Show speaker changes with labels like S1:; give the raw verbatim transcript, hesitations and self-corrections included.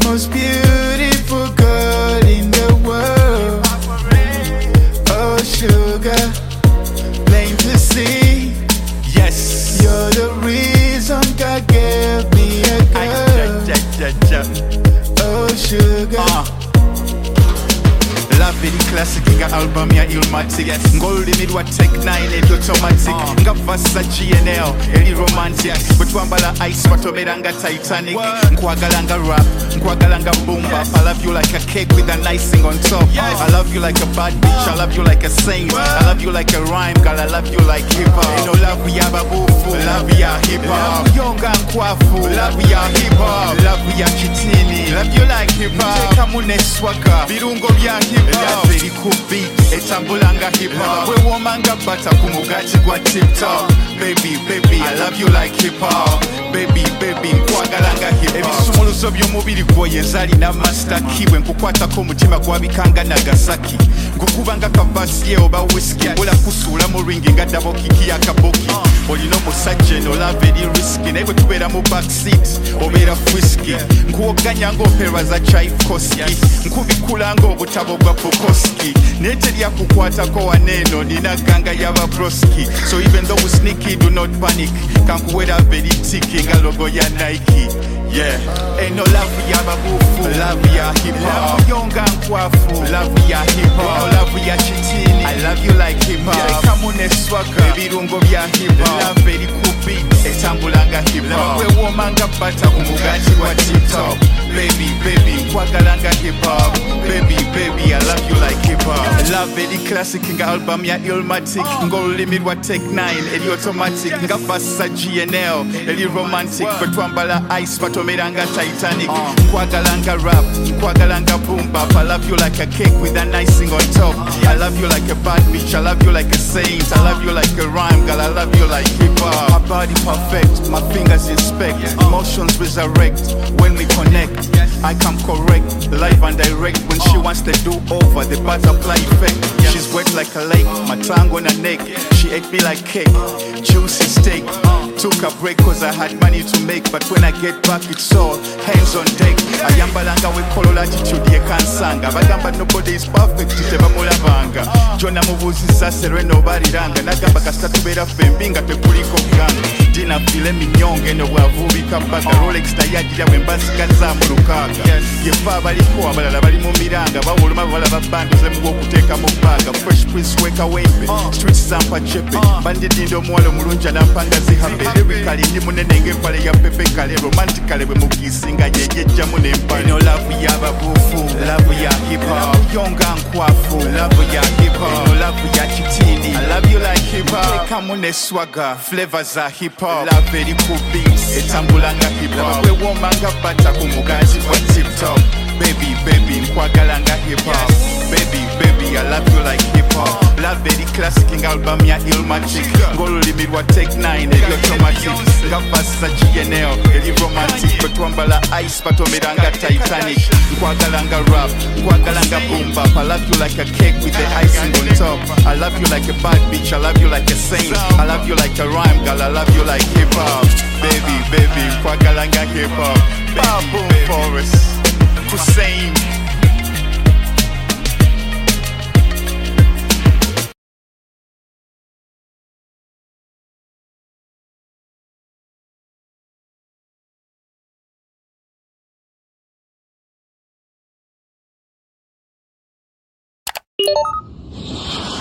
S1: most beautiful girl in the world. Oh sugar, plain to see.
S2: Yes,
S1: you're the reason God gave me a girl. Oh sugar.
S2: uh. Love it, classic nga album ya Illmatic. Ng'olulimi lwa Tech nine eri automatic. Nga Versace N L eri romantic. Bwe twambala ice batomera nga Titanic. Nkwagala nga rap, nkwagala nga boom bap. I love you like a cake with an icing on top. I love you like a bad bitch, I love you like a saint. I love you like a rhyme, girl, I love you like hip hop. Eno love ya babufu, love ya hip hop. Yonga nkwafu, love ya hip hop. Love ya kitini, love you like hip hop. Tekamu ne swagger, birungo bya hip hop. Love eri ku beat, etambula nga hip hop. Weewoma nga butter ku mugati gwa tip top. Baby, baby, I love you like hip hop. Baby, baby, nkwagala nga hip hop. Ebisumuluzo by'omubiri gwo yenzalina master key. Bwe nkukwatako omutima gwabikanga Nagasaki. Nkukuba nga kavasi oba whisky. Ola kusuula mu ringi nga double kiki ya kaboki. Olina omusajja eno love eri risky. Naye bwe tubeera mu backseat obeera frisky. Nkuwoganya ng'opera za Tchaikovsky. Nkubikula ng'obutabo bwa Bukowski. Naye teryakukwatako waneeno nina ganga yaba broski. So even though we sneaky, do not panic. Kankuwera very tiki nga logo ya Nike. Yeah, ain't no love ya babufu, love ya hip hop. Yonga nkwafu, love ya hip hop. Love ya chitini, I love you like hip hop. Kamu ne swagger, ebirungo bya hip hop. Love eri ku beat, etambula nga hip hop. Weewoma nga butter ku mugati gwa tip top. Baby, baby, nkwagala nga hip hop. Baby, baby, I love you like hip hop. Love eri classic nga album ya Illmatic. Ng'olulimi lwa Tech nine eri automatic. Nga Versace N L eri romantic. Bwe twambala ice batomera nga Titanic. Nkwagala nga rap, nkwagala nga boom bap. I love you like a cake with an icing on top. I love you like a bad bitch, I love you like a saint. I love you like a rhyme, girl, I love you like hip hop. My body perfect, my fingers inspect. Emotions resurrect when we connect. I come correct, live and direct. When she wants to do over, the butterfly effect. She's wet like a lake, my tongue on her neck. She ate me like cake, juicy steak. Took a break cause I had money to make. But when I get back it's all hands on deck. Ayambalanga we kolola attitude ye kansanga. Bagamba nobody is perfect tebamulabanga. Jona mubuzisa sereno bariranga. Nagamba kasita tubeera fembi nga tekuliko ganga. Dina file minyonge no bwavubika baga. Rolex tayagira bwe mbasigaza mu lukaaga. Yefa abaliko abalala bali mu miranga. Bawuluma balaba banduze mu okuteeka mu bbaga. Fresh Prince weka wembe, streets zampa chepe. Bandidindo omuwala omulungi anampanga zihambe. Lyrically ndi munene ng'empale ya Pepe Kale. Romantically bwe mugisinga yeyejjamu n'empale. Eno love ya babufu, love ya hip hop. Yonga nkwafu, love ya hip hop. Eno love ya kitini, I love you like hip hop. Tekamu ne swagger, flavor za hip hop. Love eri ku beats, etambula nga hip hop. Weewoma nga butter ku mugati gwa tip top. Baby, baby, nkwagala nga hip hop. Baby, baby, I love you like hip hop. Love eri classic nga album ya Illmatic. Ng'olulimi lwa Tech nine eri automatic. Nga Versace N L eri romantic. Bwe twambala ice batomera nga Titanic. Nkwagala nga rap, nkwagala nga boom bap. I love you like a cake with the icing on top. I love you like a bad bitch, I love you like a saint. I love you like a rhyme, girl, I love you like hip hop. Baby, baby, nkwagala nga hip hop. Boom Forest, Hussein.
S3: You